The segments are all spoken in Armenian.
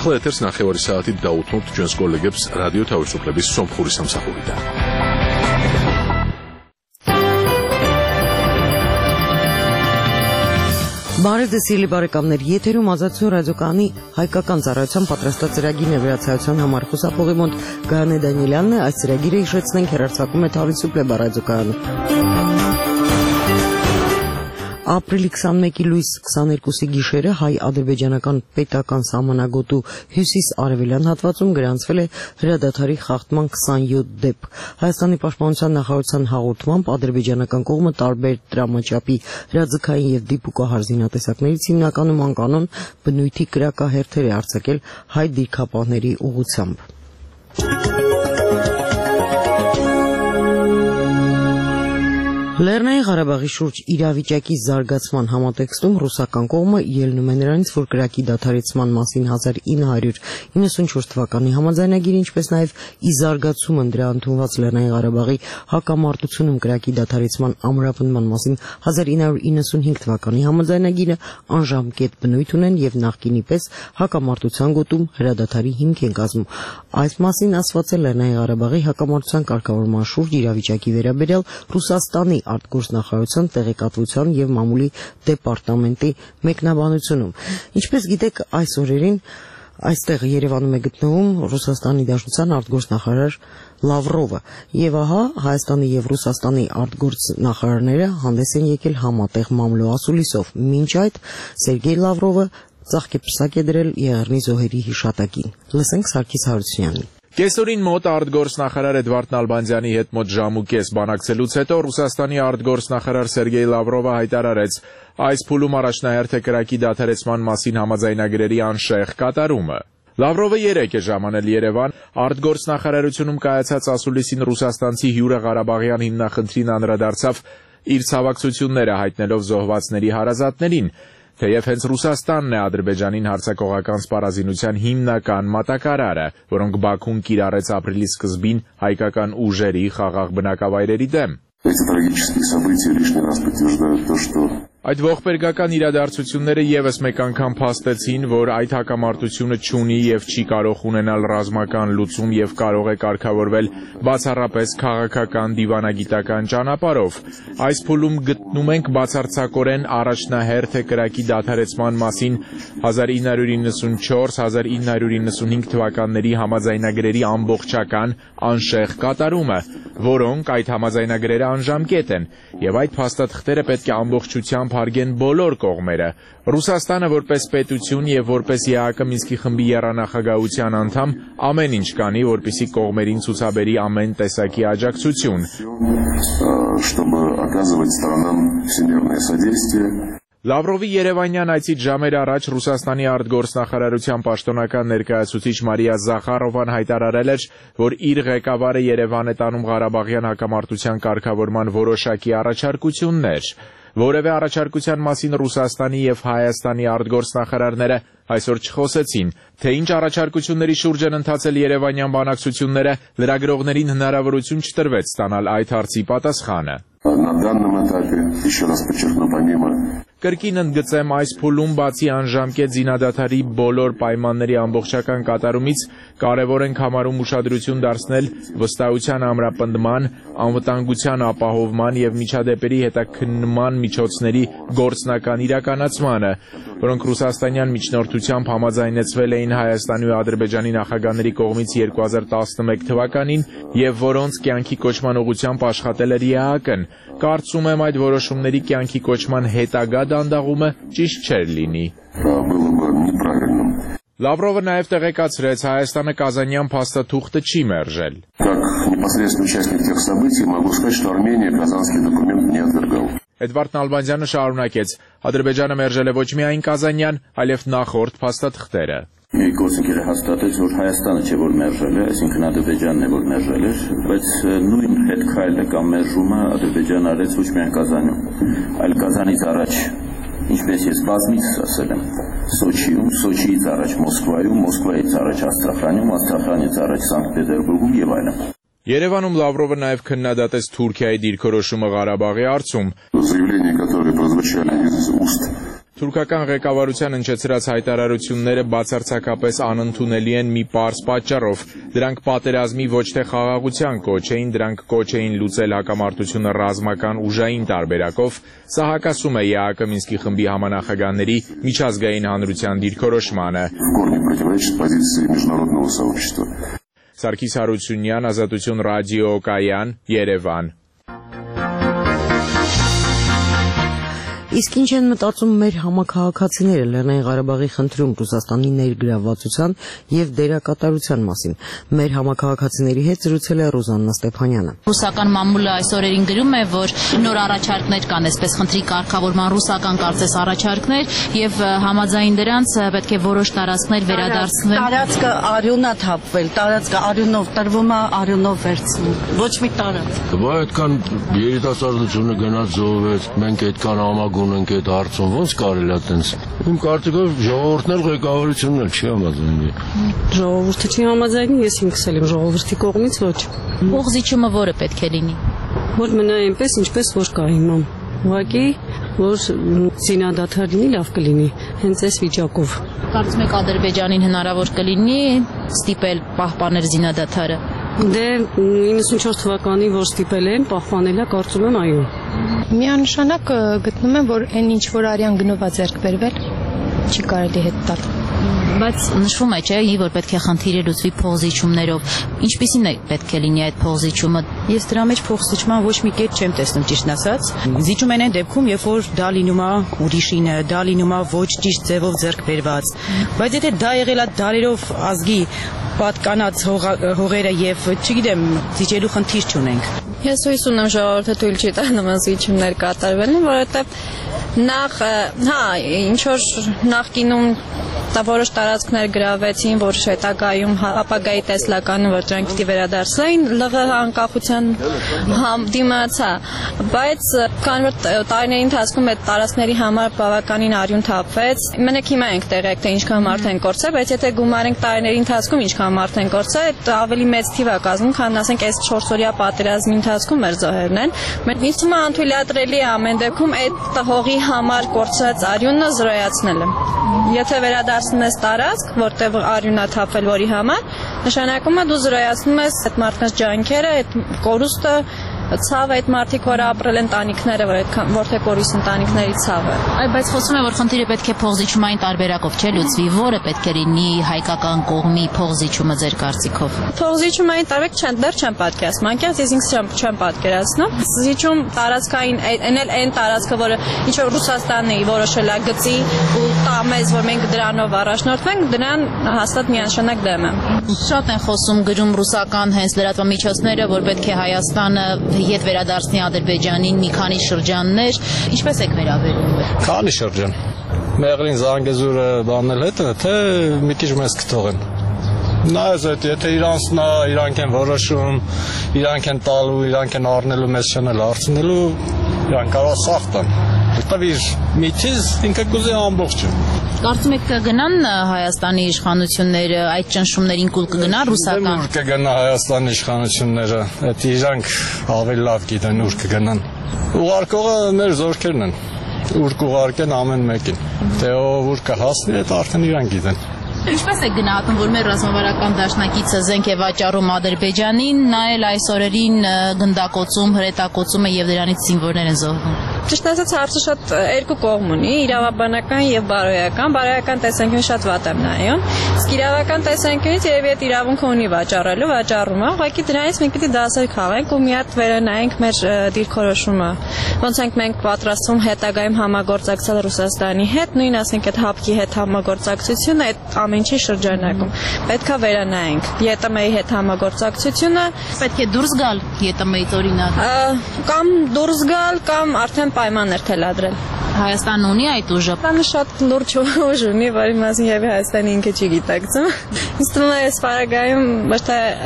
ახლა ეთერს 9 საათით დაუთმობთ ჩვენს კოლეგებს რადიო თავისუფლების სომხური სამსახურიდან. Բարեզեսիլի բարեկամներ, եթերում ազատություն ռադիոկայանի հայկական ծառայության պատրաստած ծրագիրն է վերացայության համար խուսափողի մոտ Գայանե Դանիելյանն է, այս ծրագիրը հիշեցնենք հեռարձակում է Თავისუფლება ռադիոկայանը։ Ապրիլի 21-ի լույս 22-ի գիշերը հայ-ադրբեջանական պետական սահմանագոտու հյուսիս-արևելյան հատվածում գրանցվել է հրադադարի խախտման 27 դեպք։ Հայաստանի պաշտպանության նախարարության հաղորդմամբ ադրբեջանական կողմը տարբեր դրամաչափի հրաձգային եւ դիպուկահար զինատեսակներից հիմնականում անկանոն բնույթի կրակահերթեր է արձակել հայ դիրքապահների ուղղությամբ։ Լեռնային Ղարաբաղի շուրջ իրավիճակի զարգացման համատեքստում ռուսական կողմը ելնում է նրանից, որ կրակի դադարեցման մասին 1994 թվականի համաձայնագիրը, ինչպես նաև ի զարգացումը դրա ընդունված Լեռնային Ղարաբաղի հակամարտությունում կրակի դադարեցման ամրապնդման մասին 1995 թվականի համաձայնագիրը անժամկետ բնույթ ունեն եւ նախկինի պես հակամարտության գոտում հրադադարի հիմք են կազմում։ Այս մասին ասված է Լեռնային Ղարաբաղի հակամարտության կարգավորման շուրջ իրավիճակի վերաբերյալ Ռուսաստանի արտգործնախարարության տեղեկատվության եւ մամուլի դեպարտամենտի մեկնաբանությունում։ Ինչպես գիտեք, այս օրերին այստեղ Երևանում է գտնվում Ռուսաստանի Դաշնության արտգործնախարար Լավրովը, եւ ահա Հայաստանի եւ Ռուսաստանի արտգործնախարարները հանդես են եկել համատեղ մամլո ասուլիսով։ Մինչ այդ Սերգեյ Լավրովը ծաղկեպսակ է դրել Եղեռնի զոհերի հիշատակին։ Լսենք Սարգիս Հարությունյանին։ Կեսօրին մոտ արտգործնախարար Էդվարդ Նալբանդյանի հետ մոտ ժամ ու կես բանակցելուց հետո Ռուսաստանի արտգործնախարար Սերգեյ Լավրովը հայտարարեց այս փուլում առաջնահերթ է կրակի դադարեցման մասին համաձայնագրերի անշեղ կատարումը։ Լավրովը 3 է ժամանել Երևան, արտգործնախարարությունում կայացած ասուլիսին ռուսաստանցի հյուրը Ղարաբաղյան հիմնախնդրին անդրադարձավ իր ցավակցությունները հայտնելով զոհվածների հարազատներին, թեև հենց Ռուսաստանն է Ադրբեջանին հարձակողական սպառազինության հիմնական մատակարարը, որոնք Բաքուն կիրառեց ապրիլի սկզբին հայկական ուժերի խաղաղ բնակավայրերի դեմ։ Այդ ողբերգական իրադարձությունները եւս մեկ անգամ փաստեցին, որ այդ հակամարտությունը չունի եւ չի կարող ունենալ ռազմական լուծում եւ կարող է կարգավորվել բացառապես քաղաքական դիվանագիտական ճանապարհով։ Այս փուլում գտնում ենք բացարձակորեն առաջնահերթ է կրակի դադարեցման մասին 1994-1995 թվականների համաձայնագրերի ամբողջական անշեղ կատարումը, որոնք այդ համաձայնագրերը անժամկետ են, եւ այդ փաստաթղթերը պետք է ամբողջությամբ հարգեն բոլոր կողմերը։ Ռուսաստանը որպես պետություն եւ որպես ԵԱՀԿ Մինսկի խմբի եռանախագահության անդամ ամեն ինչ կանի, որպեսզի կողմերին ցուցաբերի ամեն տեսակի աջակցություն։ Լավրովի Երևանյան այցից ժամեր առաջ Ռուսաստանի արտգործնախարարության պաշտոնական ներկայացուցիչ Մարիա Զախարովան հայտարարել էր, որ իր ղեկավարը Երևան է տանում Ղարաբաղյան հակամարտության կարգավորման որոշակի առաջարկություններ։ Որևէ առաջարկության մասին Ռուսաստանի եւ Հայաստանի արտգործնախարարները այսօր չխոսեցին, թե ինչ առաջարկությունների շուրջ են ընթացել երևանյան բանակցությունները, լրագրողներին հնարավորություն չտրվեց ստանալ այդ հարցի պատասխանը։ Կրկին ընդգծեմ, այս փուլում բացի անժամկետ զինադադարի բոլոր պայմանների ամբողջական կատարումից կարևոր ենք համարում ուշադրություն դարձնել վստահության ամրապնդման, անվտանգության ապահովման եւ միջադեպերի հետաքննման միջոցների գործնական իրականացմանը, որոնք ռուսաստանյան միջնորդությամբ համաձայնեցվել էին Հայաստանի ու Ադրբեջանի նախագահների կողմից 2011 թվականին եւ որոնց կյանքի կոչման ուղղությամբ աշխատել էր ԵԱՀԿ-ն։ Կարծում եմ այդ որոշումների կյանքի կոչման հետագա դանդաղումը ճիշտ չէր լինի։ Լավրովը նաև տեղեկացրեց, Հայաստանը Կազանյան փաստաթուղթը չի մերժել։ Էդվարդ Նալբանդյանը շարունակեց. Ադրբեջանը մերժել է ոչ միայն Կազանյան, այլև նախորդ փաստաթղթերը։ Գործընկերը հաստատեց, որ Հայաստանը չէ, որ մերժել է, այսինքն Ադրբեջանն է, որ մերժել էր, բայց նույն հետքայլը կամ մերժումը Ադրբեջանը արեց ոչ միայն Կազանում, այլ Կազանից առաջ, ինչպես ես բազմից ասել եմ, Սոչիում, Սոչիից առաջ Մոսկվայում, Մոսկվայից առաջ Աստրախանում, Աստրախանից առաջ Սանկտ Պետերբուրգում եւ այլն։ Երևանում Լավրովը նաև քննադատեց Թուրքիայի դիրքորոշումը Ղարաբաղի հարցում։ Թուրքական ղեկավարության հնչեցրած հայտարարությունները բացարձակապես անընդունելի են մի պարզ պատճառով. դրանք պատերազմի ոչ թե խաղաղության կոչ էին, դրանք կոչ էին լուծել հակամարտությունը ռազմական ուժային տարբերակով, սա հակասում է ԵԱՀԿ Մինսկի խմբի համանախագահների միջազգային հանրության դիրքորոշմանը։ Սարգիս Հարությունյան, Ազատություն ռադիո Կայան, Երևան։ Իսկ ինչ են մտածում մեր համաքաղաքացիները Լեռնային Ղարաբաղի խնդրում Ռուսաստանի ներգրավվածության եւ դերակատարության մասին։ Մեր համաքաղաքացիների հետ զրուցել է Ռուզաննա Ստեփանյանը։ Ռուսական մամուլը այս օրերին գրում է, որ նոր առաջարկներ կան, այսպես խնդրի կարգավորման ռուսական կարծես առաջարկներ եւ համաձայն դրանց պետք է որոշ տարածքներ վերադարձնեն։ Տարածքը արյունա թափվել, տարածքը արյունով տրվում է, արյունով վերցնում։ Ոչ մի տարածք։ Բայց այդքան երիտասարդությունը գնաց զոհվեց, մենք այդքան համագուն ենք այդ հարցում, ոնց կարելի է այդպես։ Իմ կարծիքով ժողովուրդն էլ ղեկավարությունն էլ չի համաձայնի։ Ժողովուրդը չի համաձայնի, ես ինքս էլ եմ ժողովրդի կողմից ոչ։ Փոխզիջումը որը պետք է լինի։ Որ մնա այնպես, ինչպես որ կա հիմա։ Ուղղակի որ զինադադար լինի, լավ կլինի, հենց այս վիճակով։ Կարծում եք Ադրբեջանին հնարավոր կլինի ստիպել պահպանել զինադադարը։ Դե 94 թվականի որ ստիպել են, պահպանել է, կարծում եմ այո։ Միանշանակ գտնում եմ, որ այն ինչ որ արյան գնով է ձեռք բերվել, չի կարելի հետ տալ։ Բայց նշվում է, չէ, որ պետք է խնդիրը լուծվի փոխզիջումներով։ Ինչպիսին է պետք է լինի այդ փոխզիջումը։ Ես դրա մեջ փոխզիջման ոչ մի կետ չեմ տեսնում, ճիշտն ասած։ Զիջում են այն դեպքում, երբ որ դա լինում է ուրիշինը, դա լինում է ոչ ճիշտ ձևով ձեռք բերված։ Բայց եթե դա եղել է դարերով ազգի պատկանած հողերը եւ, չգիտեմ, զիջելու խնդիր չունենք։ Ես հույս ունեմ ժողովուրդը թույլ չի տանում զիջումներ կատարվելն, որովհետեւ նախ, ինչ որ նախկինում որոշ տարածքներ գրավեցին, որ հետագայում ապագայի տեսլականը, որ դրանք պիտի վերադարձվեն, ԼՂՀ անկախության դիմացա, բայց քանի որ տարիների ընթացքում այդ տարածքների համար բավականին արյուն թափվեց, մենք հիմա ենք տեղյակ, թե ինչքան մարդ են կորցրել, բայց եթե գումարենք տարիների ընթացքում ինչքան մարդ են կորցրել, ավելի մեծ թիվ է կազմում, քան ասենք այս 4-օրյա պատերազմի ընթացքում մեր զոհերն են։ Ինձ թվում է անթույլատրելի է ամեն դեպքում այդ հողի համար կորցրած արյունը զրոյացնելը։ Եթե վերադարձնում ես տարածք, որտեղ արյուն է թափվել որի համար, նշանակում է դու զրոյացնում ես այդ մարդկանց ջանքերը, այդ կորուստը, ցավը այդ մարդիկ, որ ապրել են տանիքները, որտեղ կորիս ընտանիքների ցավը։ Այ բայց խոսում է, որ խնդիրը պետք է փոխզիջումային տարբերակով չէ լուծվի, որը պետք է լինի հայկական կողմի փոխզիջումը ձեր կարծիքով։ Փոխզիջումային տարբերակ դեռ չեմ պատկերացնում, անկեղծ ես ինքս չեմ պատկերացնում։ Զիջում տարածքային այն տարածքը, որը ինչ որ Ռուսաստանն է որոշել է գծի ու տա մեզ, որ մենք դրանով առաջնորդվենք, դրան հաստատ միանշանակ դեմ եմ։ Շատ են խոսում գրում ռուսական հենց լրատվամիջոցները, որ պետք է Հայաստանը հետ վերադարձնի Ադրբեջանին մի քանի շրջաններ, ինչպես եք վերաբերվում։ Քանի շրջան։ Մեղրին Զանգեզուրը բանել հետը, թե մի քիչ մեզ կթողեն։ Նայած եթե իրանք են որոշում, իրանք են տալու, իրանք են առնելու, մեզ չեն հարցնելու, իրանք կարող սախ տան։ Որտեվ իր միթիզ ինքը կուզի ամբողջը։ Կարծում եք կգնան Հայաստանի իշխանությունները այդ ճնշումներին կուլ կգնա ռուսական։ Ուր կգնա Հայաստանի իշխանությունները, այդ իրանք ավելի լավ գիտեն ուր կգնան։ Ուղարկողը մեր զորքերն են, ուր կուղարկեն ամեն մեկին։ Թե ուր կհասնի, այդ արդեն իրանք գիտեն։ Ինչպես է գնահատում, որ մեր ռազմավարական դաշնակիցը զենք է վաճառում Ադրբեջանին, նա էլ այս օրերին գնդակոծում, հրետակոծում է եւ դրանից զինվորներ են զոհվում։ Ճիշտ ասած հարցը շատ երկու կողմ ունի, իրավաբանական եւ բարոյական։ Բարոյական տեսանկյունից շատ վատ եմ նայում, իսկ իրավական տեսանկյունից երևի այդ իրավունքը ունի վաճառելու, վաճառում է, ուղղակի դրանից մենք պիտի դասեր քաղենք ու մի հատ վերանայենք մեր դիրքորոշումը։ Ոնց ենք մենք պատրաստվում հետագայում համագործակցել Ռուսաստանի հետ, նույն ասենք այդ հապկի հետ համագործակցությունը այդ ամենի շրջանակում պետքա վերանայենք։ ԵՏՄ-ի հետ համագործակցությունը պետք է դուրս գալ ԵՏՄ-ից օրինակ։ Կամ դուրս գալ, կամ արդեն պայմաններ թելադրել։ Հայաստանը ունի այդ ուժը։ Հայաստանը շատ լուրջ ուժ ունի, որի մասին եւ Հայաստանը ինքը չի գիտակցում։ Ինձ թվում է այս պարագայում ոչ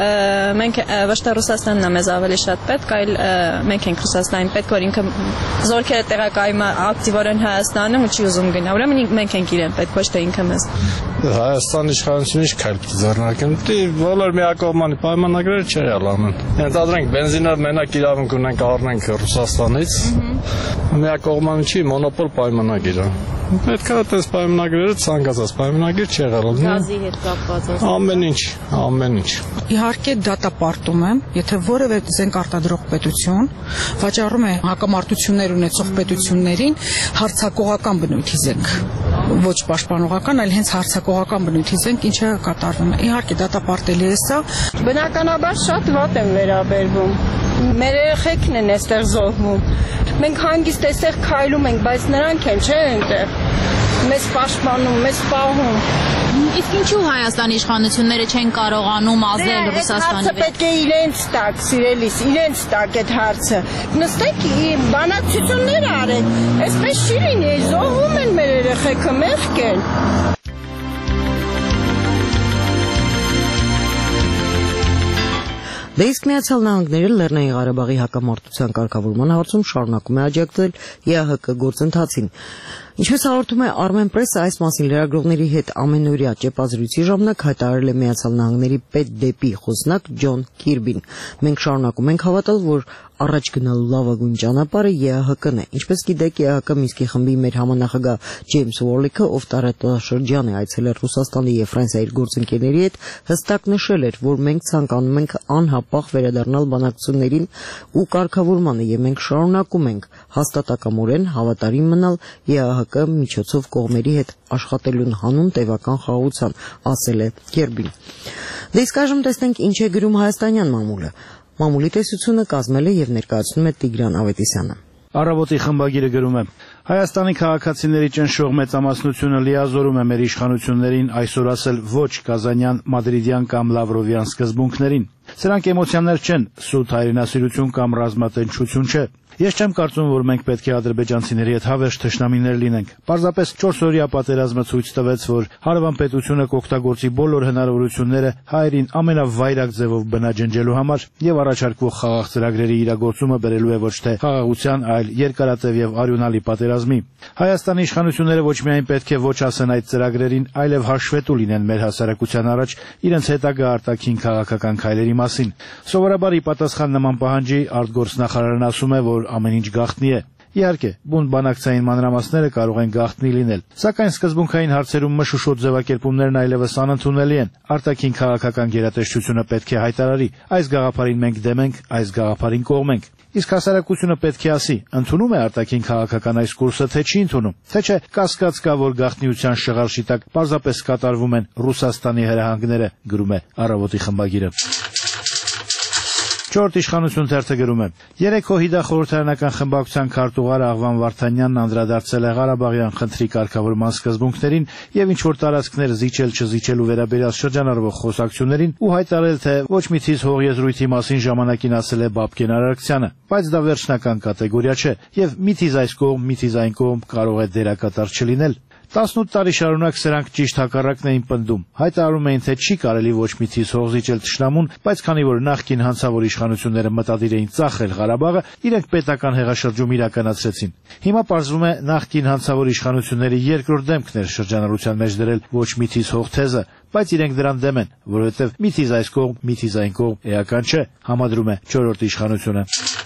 թե Ռուսաստանն է մեզ ավելի շատ պետք, այլ մենք ենք Ռուսաստանին պետք, որ ինքը զորքերը տեղակայում է ակտիվորեն Հայաստանում ու չի ուզում գնա։ Ուրեմն մենք ենք իրեն պետք, ոչ թե ինքը մեզ։ Հայաստանի իշխանությունը ինչ քայլ ձեռնարկեն, բոլոր միակողմանի պայմանագրերը չէ ալանում։ Ենթադրենք բենզինը մենակ իրավունք ունենք առնենք Ռուսաստանից։ Միակողմանի չի մոնոպոլ պայմանագիր է։ Պետք է այդպես պայմանագրերը ցանկացած պայմանագիր չեղել։ Գազի հետ կապված։ Ամեն ինչ։ Իհարկե դատապարտում եմ, եթե որևէ զենք արտադրող պետություն վաճառում է հակամարտություններ ունեցող պետություններին հարձակողական բնույթի զենք, ոչ պաշտպանողական, այլ հենց հարձակողական բնույթի զենք, ինչը կատարվում է։ Իհարկե դատապարտելի է սա։ Բնականաբար շատ վատ եմ վերաբերվում։ Մեր երեխեքն են այստեղ զոհվում։ Մենք հանգիստ այստեղ քայլում ենք, բայց նրանք են, չէ՞, այնտեղ։ Մեզ պաշտպանում, մեզ պահում։ Իսկ ինչու Հայաստանի իշխանությունները չեն կարողանում ազդել Ռուսաստանի վրա։ Հարցը պետք է իրենց տակ, սիրելիս, իրենց տակ այդ հարցը։ Նստեք, բանակցություններ արեք։ Այսպես չի լինի, զոհվում են մեր երեխեքը, մեղք են։ Դե իսկ Միացյալ Նահանգները Լեռնային Ղարաբաղի հակամարտության կարգավորման հարցում շարունակում է աջակցել ԵԱՀԿ գործընթացին։ Ինչպես հաղորդում է Armenpress-ը, այս մասին լրագրողների հետ ամենօրյա ճեպազրույցի ժամանակ հայտարարել է Միացյալ Նահանգների պետդեպի խոսնակ Ջոն Քիրբին։ Մենք շարունակում ենք հավատալ, որ առաջ գնալու լավագույն ճանապարհը ԵԱՀԿ-ն է։ Ինչպես գիտեք, ԵԱՀԿ Մինսկի խմբի մեր համանախագահ Ջեյմս Ուորլիքը, ով տարածաշրջան է այցելել Ռուսաստանի եւ Ֆրանսիայի գործընկերների հետ, հստակ նշել էր, որ մենք ցանկանում ենք անհապաղ վերադառնալ բանակցություններին ու կարգավորմանը, եւ մենք շարունակում ենք հաստատակամորեն հավատարիմ մնալ ԵԱՀԿ միջոցով կողմերի հետ աշխատելուն հանուն տևական խաղաղության, ասել է Քիրբին։ Դե իսկ այժմ տեսնենք ինչ է գրում հայաստանյան մամուլը։ Մամուլի տեսությունը կազմել է եւ ներկայացնում է Տիգրան Ավետիսյանը։ Առավոտի խմբագիրը գրում է. Հայաստանի քաղաքացիների ճնշող մեծամասնությունը լիազորում է մեր իշխանություններին այսօր ասել ոչ կազանյան, մադրիդյան կամ լավրովյան սկզբունքներին։ Սրանք էմոցիաներ չեն, սուտ հայրենասիրություն կամ ռազմատնտեսություն չէ։ Ես չեմ կարծում, որ մենք պետք է ադրբեջանցիների հետ հավերժ թշնամիներ լինենք։ Պարզապես 4-օրյա պատերազմը ցույց տվեց, որ հարևան պետությունը կօգտագործի բոլոր հնարավորությունները հայերին ամենավայրագ ձևով բնաջնջելու համար եւ առաջարկվող խաղաղ ծրագրերի իրագործումը բերելու է ոչ թե խաղաղության, այլ երկարատև եւ արյունալի պատերազմի։ Հայաստանի իշխանությունները ոչ միայն պետք է ոչ ասեն այդ ծրագրերին, այլև հաշվետու լինեն մեր հասարակության առաջ իրենց հետագա արտաքին քաղաքական քայլերի մասին։ Սովորաբար ի պատասխան նման պահանջի արտգործնախարարն ասում է, որ ամեն ինչ գաղտնի է։ Իհարկե, բուն բանակցային մանրամասները կարող են գաղտնի լինել, սակայն սկզբունքային հարցերում մշուշոտ ձևակերպումներն այլևս անընդունելի են։ Արտաքին քաղաքական գերատեսչությունը պետք է հայտարարի. այս գաղափարին մենք դեմ ենք, այս գաղափարին կողմ ենք։ Իսկ հասարակությունը պետք է ասի, ընդունում է արտաքին քաղաքական այս կուրսը, թե չի ընդունում, թե չէ կասկած կա, որ գաղտնիության շղարշի տակ պարզապես կատարվում են Ռուսաստանի հրահանգները, գրում է Առավոտի խմբագիրը։ Չորրորդ իշխանություն թերթը գրում է. Երեքո ՀԻԴ խորհրդարանական խմբակցության քարտուղար Աղվան Վարդանյանն անդրադարձել է Ղարաբաղյան խնդրի կարգավորման սկզբունքներին եւ ինչ որ տարածքներ զիջել-չզիջելու վերաբերյալ շրջանառվող խոսակցություններին ու հայտարարել, թե ոչ մի թիզ հող եզրույթի մասին ժամանակին ասել է Բաբկեն Արարքցյանը, բայց դա վերջնական կատեգորիա չէ եւ մի թիզ այս կողմ, մի թիզ այն կողմ կարող է դերակատար չլինել։ 18 տարի շարունակ սրանք ճիշտ հակառակն էին պնդում։ Հայտարարում էին, թե չի կարելի ոչ մի թիզ հող զիջել թշնամուն, բայց քանի որ նախկին հանցավոր իշխանությունները մտադիր էին ծախել Ղարաբաղը, իրենք պետական հեղաշրջում իրականացրեցին։ Հիմա պարզվում է նախկին հանցավոր իշխանությունների երկրորդ դեմքն էր շրջանառության մեջ դրել ոչ մի թիզ հող թեզը, բայց իրենք դրան դեմ են, որովհետև մի թիզ այս կողմ, մի թիզ այն կողմ էական չէ, համադրում է չորրորդ իշխանությունը։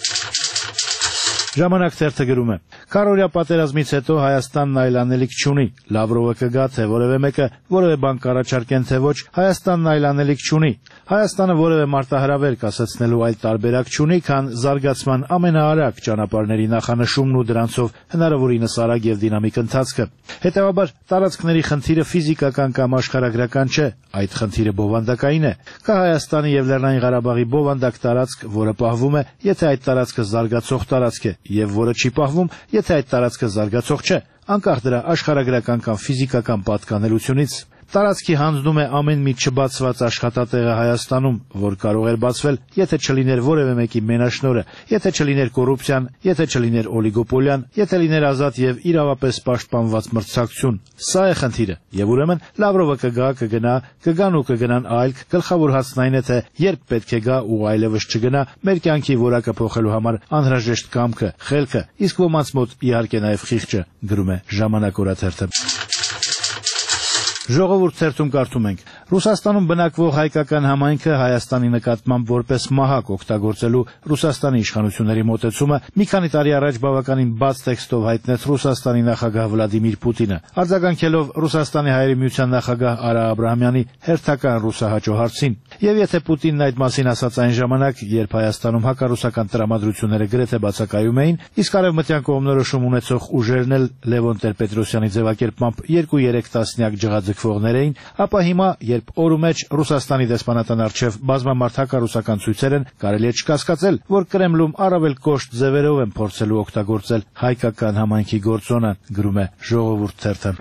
Ժամանակ թերթը գրում է. Կարորյա պատերազմից հետո Հայաստանն այլ անելիք չունի, Լավրովը կգա, թե որևէ մեկը որևէ բան կառաջարկեն, թե ոչ, Հայաստանն այլ անելիք չունի։ Հայաստանը որևէ մարտահրավեր կասեցնելու այլ տարբերակ չունի, քան զարգացման ամենաարագ ճանապարհների նախանշումն ու դրանցով հնարավորինս արագ եւ դինամիկ ընթացքը։ Հետևաբար տարածքների խնդիրը ֆիզիկական կամ աշխարհագրական չէ, այդ խնդիրը բովանդակային է։ Կա Հայաստանի եւ Լեռնային Ղարաբաղի բովանդակ տարածք, որը պահվում է, եթե այդ տարածքը զարգացող տարածք է, եւ որը չի պահվում, եթե այդ տարածքը զարգացող չէ, անկախ դրա աշխարհագրական կամ ֆիզիկական պատկանելությունից։ Տարածքի հանձնում է ամեն մի չբացված աշխատատեղը Հայաստանում, որ կարող էր բացվել, եթե չլիներ որևէ մեկի մենաշնորհը, եթե չլիներ կոռուպցիան, եթե չլիներ օլիգոպոլիան, եթե լիներ ազատ եւ իրավապես պաշտպանված մրցակցություն։ Սա է խնդիրը։ Եվ ուրեմն Լավրովը կգա, կգան ու կգնան այլ, գլխավոր հարցն այն է, թե երբ պետք է գա ու այլևս չգնա, մեր կյանքի որակը փոխելու համար անհրաժեշտ կամքը, խելքը, իսկ ոմանց մոտ իհարկե նաեւ խիղճը, գրում է Ժամանակ օրաթերթը։ Ժողովուրդ ցերտում կարդում ենք. Ռուսաստանում բնակվող հայկական համայնքը Հայաստանի նկատմամբ որպես մահակ օգտագործելու Ռուսաստանի իշխանությունների մոտեցումը մի քանի տարի առաջ բավականին բաց տեքստով հայտնեց Ռուսաստանի նախագահ Վլադիմիր Պուտինը, արձագանքելով Ռուսաստանի Հայերի Միության նախագահ Արա Աբրահամյանի հերթական ռուսահաճո հարցին։ Եվ եթե Պուտինն այդ մասին ասաց այն ժամանակ, երբ Հայաստանում հակառուսական տրամադրությունները գրեթե բացակայում էին, իսկ արևմտյան կողմնորոշում ունեցող ուժերն էլ Լևոն Տեր-Պետրոսյանի ձևակերպմամբ 2-3 տասնյակ ջղաձգվողներ էին, ապա հիմա, երբ օրու մեջ Ռուսաստանի դեսպանատան առջև բազմամարդ հակառուսական ցույցեր են, կարելի է չկասկածել, որ Կրեմլում առավել կոշտ ձևերով են փորձելու օգտագործել հայկական համայնքի գործոնը, գրում է Ժողովուրդ թերթը։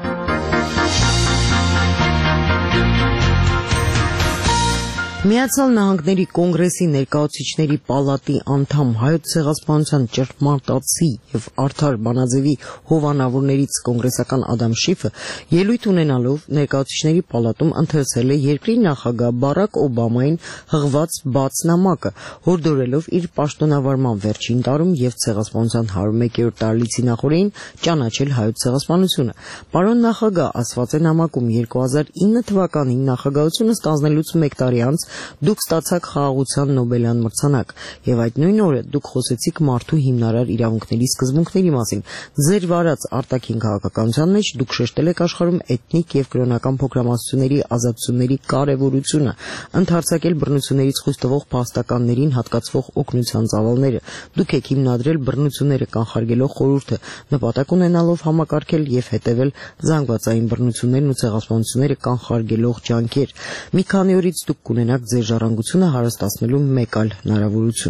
Միացյալ Նահանգների Կոնգրեսի ներկայացուցիչների պալատի անդամ Հայոց ցեղասպանության ճշմարտացի եւ արդար բանաձևի հովանավորներից կոնգրեսական Ադամ Շիֆը ելույթ ունենալով ներկայացուցիչների պալատում ընթերցել է երկրի նախագահ Բարակ Օբամային հղված բաց նամակը, հորդորելով իր պաշտոնավարման վերջին տարում եւ ցեղասպանության 101-րդ տարելիցի նախօրեին ճանաչել Հայոց ցեղասպանությունը։ Պարոն նախագահ, ասված է նամակում, 2009 թվականին նախագահությունը ստանձնելուց 1 տարի անց դուք ստացաք խաղաղության Նոբելյան մրցանակ եւ այդ նույն օրը դուք խոսեցիք մարդու հիմնարար իրավունքների սկզբունքների մասին։ Ձեր վարած արտաքին քաղաքականության մեջ դուք շեշտել եք աշխարհում էթնիկ եւ կրոնական փոքրամասնությունների ազատությունների կարեւորությունը, ընդարձակել բռնություններից խույս տվող փաստականներին հատկացվող օգնության ծավալները։ Դուք եք հիմնադրել բռնությունները կանխարգելող խորհուրդը, նպատակ ունենալով համակարգել եւ հետեւել զանգվածային բռնություններն ու ցեղասպանությունները կանխարգելող ջանքեր։ Մի քանի օրից դուք կունենաք ձեր ժառանգությունը հարստացնելու մեկ այլ հնարավորություն։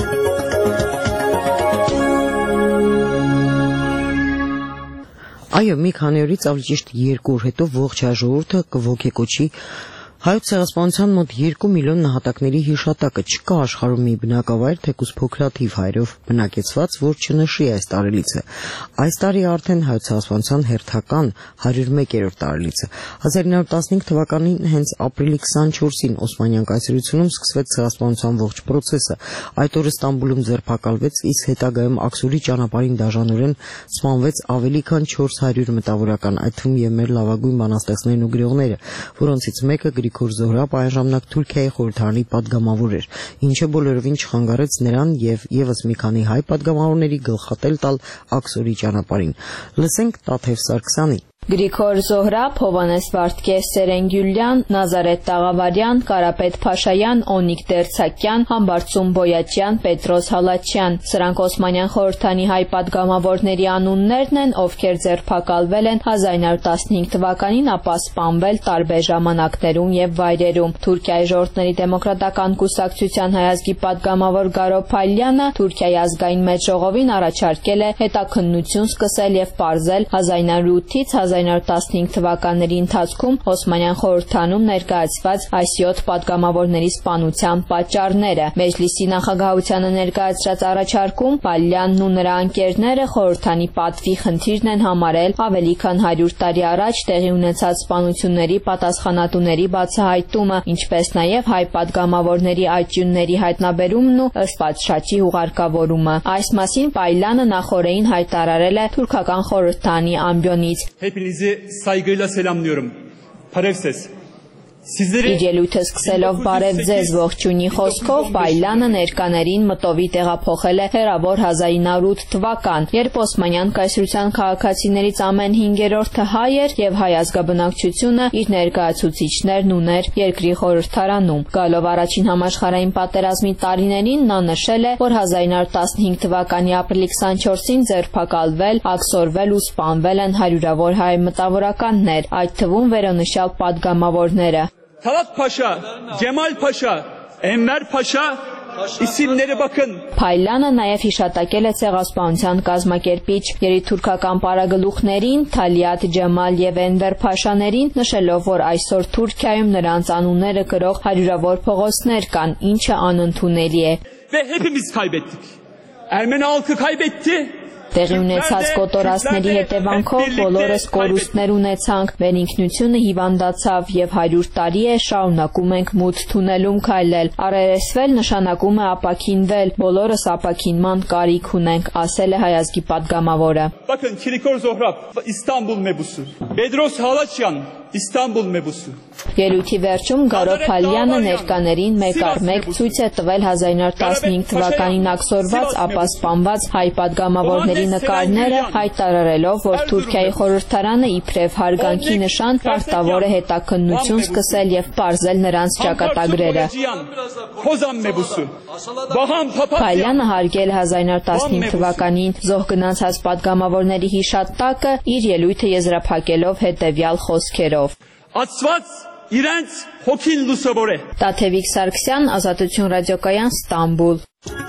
Այո, մի քանի օրից, ավելի ճիշտ 2 օր հետո ողջ ժողովուրդը կողոքեքոչի Հայոց ցեղասպանության մոտ 2 միլիոն նահատակների հիշատակը չկա աշխարհում մի բնակավայր, թեկուզ փոքրաթիվ հայերով բնակեցված, որ չնշի այս տարելիցը։ Այս տարի արդեն Հայոց ցեղասպանության հերթական 101-րդ տարելիցը։ 1915 թվականին հենց ապրիլի 24-ին Օսմանյան կայսրությունում սկսվեց ցեղասպանության ողջ process-ը։ Այդ օրը Ստամբուլում ձերբակալվեց, իսկ հետագայում Աքսուրի ճանապարհին դաժանորեն սպանվեց ավելի քան 400 մտավորական, այդ թվում եւ մեր լավագույն բանաստեղծներն ու գրողները, որոնցից մեկը Գրիգոր Զոհրաբ այն ժամանակ Թուրքիայի խորհրդարանի падգամավոր էր, ինչը բոլորովին չխանգարեց նրան եւ եւս մի քանի հայ падգամավորների գլխատել տալ Աքսորի ճանապարհին։ Լսենք Տաթև Սարգսյանի։ Գրիգոր Զոհրաբ, Հովանես Վարդգես, Սերեն Գյուլյան, Նազարեթ Տաղավարյան, Կարապետ Փաշայան, Օնիկ Դերցակյան, Համբարձում Բոյաչյան, Պետրոս Հալաչյան։ Սրանք Օսմանյան խորհրդանի հայ падգամավորների անուններն են, ովքեր ձերբակալվել են 1915 թվականին, ապա սպանվել տարբեր ժամանակներում եւ վայրերում։ Թուրքիայի ժողովրդների դեմոկրատական կուսակցության հայազգի падգամավոր Գարո Փալյանը Թուրքիայի ազգային մեծ ժողովին առաջարկել է հետաքննություն սկսել եւ պարզել 1908-ից 1915 թվականների ընթացքում Օսմանյան խորհրդանում ներկայացված այս 7 падգամավորների սպանության պատճառները։ Մեջլիսի նախագահությանը ներկայացրած առաջարկում Պալյանն ու նրա անկերները խորհրդանի պատվի խնդիրն են համարել ավելի քան 100 տարի առաջ տեղի ունեցած սպանությունների պատասխանատուների բացահայտումը, ինչպես նաև հայ падգամավորների այճյունների հայտնաբերումն ու ըստ պատշաճի ուղարկավորումը։ Այս մասին Պայլանը նախօրեին հայտարարել է թուրքական խորհրդանի ամբիոնից։ Hepinizi saygıyla selamlıyorum. Parevses. Իր ելույթը սկսելով բարև ձեզ ողջունի խոսքով Պայլանը ներկաներին մտովի տեղափոխել է հեռավոր 1908 թվական, երբ Օսմանյան կայսրության քաղաքացիներից ամեն 5-րդը հայ էր եւ հայ ազգաբնակչությունը իր ներկայացուցիչներն ուներ երկրի խորհրդարանում։ Գալով առաջին համաշխարհային պատերազմի տարիներին նա նշել է, որ 1915 թվականի ապրիլի 24-ին ձերբակալվել, աքսորվել ու սպանվել են հարյուրավոր հայ մտավորականներ, այդ թվում վերոնշյալ падգամավորները։ Talat Paşa, Cemal Paşa, Enver Paşa isimleri bakın. Փայլյանը նաև հիշատակել է ցեղասպանության կազմակերպիչ երիտուրքական պարագլուխներին Թալիատ Ջեմալ եւ Էնվեր Փաշաներին, նշելով, որ այսօր Թուրքիայում նրանց անունները կրող հարյուրավոր փողոցներ կան, ինչը անընդունելի է։ Ve hepimiz kaybettik. Ermeni halkı kaybetti, Տեղի ունեցած կոտորածների հետևանքով բոլորս կորուստներ ունեցանք, մեր ինքնությունը հիվանդացավ եւ 100 տարի է շարունակում ենք մութ թունելում քայլել։ Առերեսվել նշանակում է ապաքինվել, բոլորս ապաքինման կարիք ունենք, ասել է Հայ ազգի պատգամավորը։ Bakın Kirikor Zohrab, İstanbul mebusu. Bedros Halaçyan, İstanbul mebusu. Ելույթի վերջում Գարո Փալյանը ներկաներին մեկ առ մեկ ցույց է տվել 1915 թվականին ակսորված, ապա սպանված հայ պատգամավորների նկարները, հայտարարելով, որ Թուրքիայի խորհրդարանը իբրև հարգանքի նշան պարտավոր է հետաքննություն սկսել եւ պարզել նրանց ճակատագրերը։ Փալյանը հարգել 1915 թվականին զոհ գնացած պատգամավորների հիշատակը, իր ելույթը եզրափակելով հետեւյալ խոսքերով. Ացված իրենց հոգին լուսավոր է։ Տաթևիկ Սարգսյան, Ազատություն ռադիոկայան, Ստամբուլ։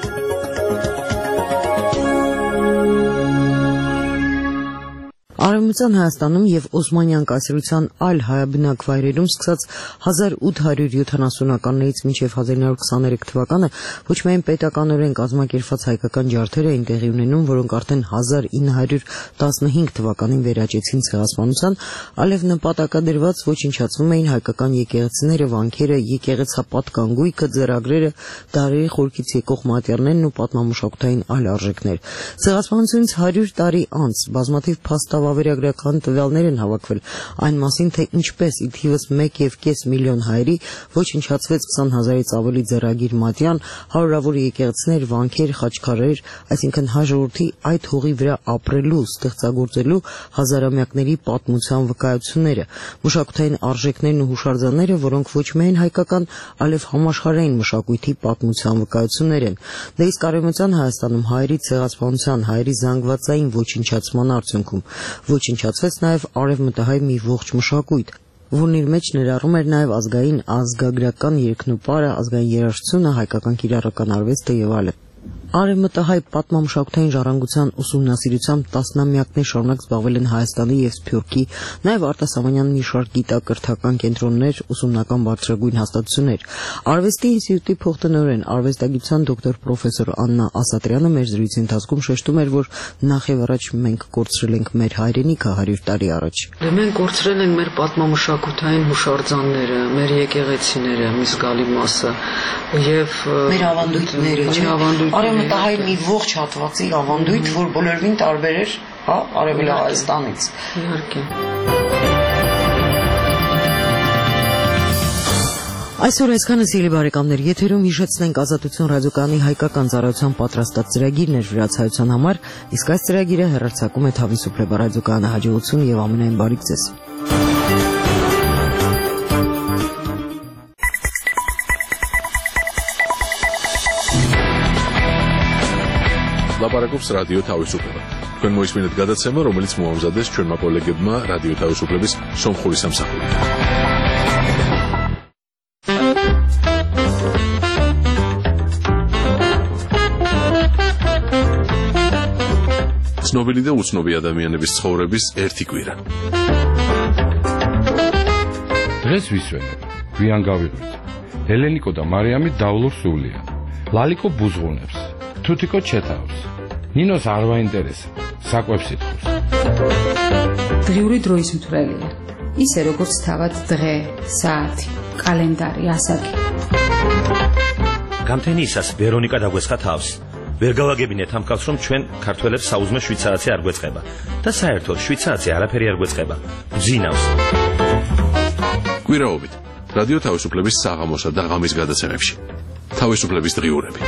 Արևմտյան Հայաստանում եւ Օսմանյան կայսրության այլ հայաբնակ վայրերում սկսած 1870-ականներից մինչև 1923 թվականը ոչ միայն պետականորեն կազմակերպված հայկական ջարդեր էին տեղի ունենում, որոնք արդեն 1915 թվականին վերաճեցին ցեղասպանության, այլև նպատակադրված ոչնչացվում էին հայկական եկեղեցիները, վանքերը, եկեղեցապատկան գույքը, ձեռագրերը, դարերի խորքից եկող մատյարներն ու պատմամշակութային այլ արժեքներ։ Ցեղասպանությունից 100 տարի անց բազմաթիվ փաստավավերագրական տվյալներ են հավաքվել այն մասին, թե ինչպես ի թիվս 1.5 միլիոն հայերի ոչնչացվեց 20,000-ից ավելի ձեռագիր մատյան, հարյուրավոր եկեղեցիներ, վանքեր, խաչքարեր, այսինքն հայ ժողովրդի այդ հողի վրա ապրելու, ստեղծագործելու հազարամյակների պատմության վկայությունները, մշակութային արժեքներն ու հուշարձանները, որոնք ոչ միայն հայկական, այլև համաշխարհային մշակույթի պատմության վկայություններ են։ Դե իսկ Արևմտյան Հայաստանում հայերի ցեղասպանության, հայերի զանգվածային ոչնչացման արդյունքում ոչնչացվեց նաև արևմտահայ մի ողջ մշակույթ, որն իր մեջ ներառում էր նաև ազգային ազգագրական երկնուպարը, ազգային երաժշտությունը, հայկական կիրառական արվեստը եւ այլն։ Արևմտահայ պատմամշակութային ժառանգության ուսումնասիրությամբ տասնամյակներ շարունակ զբաղվել են Հայաստանի եւ Սփյուռքի, նաև արտասահմանյան մի շարք գիտակրթական կենտրոններ, ուսումնական բարձրագույն հաստատություններ։ Արվեստի ինստիտուտի փոխտնօրեն, արվեստագիտության դոկտոր պրոֆեսոր Աննա Ասատրյանը մեր զրույցի ընթացքում շեշտում էր, որ նախ եւ առաջ մենք կորցրել ենք մեր հայրենիքը 100 տարի առաջ։ Մենք կորցրել ենք մեր պատմամշակութային հուշարձանները, մեր եկեղեցիները, մի զգալի մասը եւ մեր ավանդույթները, Արևմտահայ մի ողջ հատվածի ավանդույթ, որ բոլորովին տարբեր էր, հա, Արևելա Հայաստանից։ Իհարկե։ Այսօր այսքանը սիրելի բարեկամներ, եթերում հիշեցնենք Ազատություն ռադիոկայանի հայկական ծառայության պատրաստած ծրագիրն էր վրացայության համար, իսկ այս ծրագիրը հեռարձակում է Թավին ռադիոկայանը հաջողություն եւ ամենայն բարիք ձեզ։ Լապարակոպս ռադիո Թավիսուպլեվը։ Քան մոյսմինդ գադացեմը, რომელიც մոհամզադես չորմա կոլեգեբմա ռադիո Թավիսուպլեվիս սոմխորի սամսախորի։ Սնոբելի და უცნობი ადამიანების ცხოვრების ერთი კვირა. დღეს ვისვენებ, გვიან გავიღვით. ელენიკო და მარიამი დავლურ სულია. ლალიკო ბუზღუნებს, თუთიკო ჩეთავს. ნინოს არ ვაინტერესებს, საკვებს ითხოვს. დღიური დროის მთვრელია. ისე როგორც თავად დღე, საათი, კალენდარი, ასაკი. გამთენიისას ვერონიკა დაგვესხა თავს. ვერ გავაგებინეთ ამ კაცს, რომ ჩვენ ქართველებს საუზმე შვიცარიცი არ გვეწყება და საერთოდ შვიცარიცი არაფერი არ გვეწყება. ბძინავს. კვირაობით რადიო თავისუფლების საღამოსა და ღამის გადაცემებში. თავისუფლების დღიურები.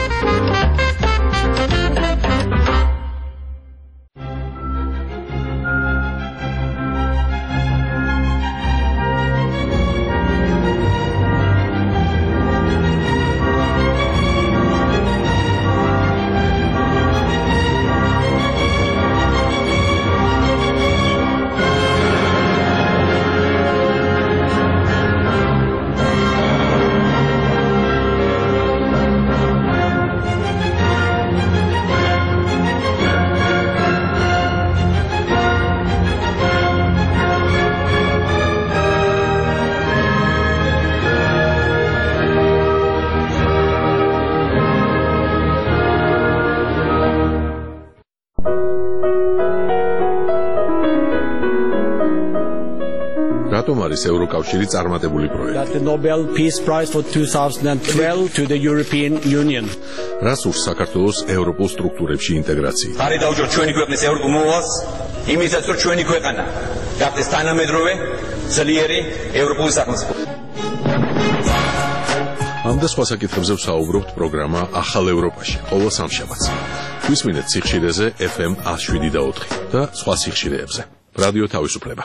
რატომ არის ევროკავშირი წარმატებული პროექტი? The Nobel Peace Prize for 2012 to the European Union. რას ურს საქართველოს ევროპულ სტრუქტურებში ინტეგრაცია? ხარი დაუჯერ ჩვენი ქვეყნის ევროპულ მოვალს, იმისაც რომ ჩვენი ქვეყანა გახდეს თანამედროვე, ძლიერი ევროპული სახელმწიფო. ამ და სხვა საკითხებზე ვსაუბრობთ პროგრამა ახალ ევროპაში, ყოველ სამშაბათს. გვისმინეთ სიხშირეზე FM 107.4 და სხვა სიხშირეებზე. რადიო თავისუფლება.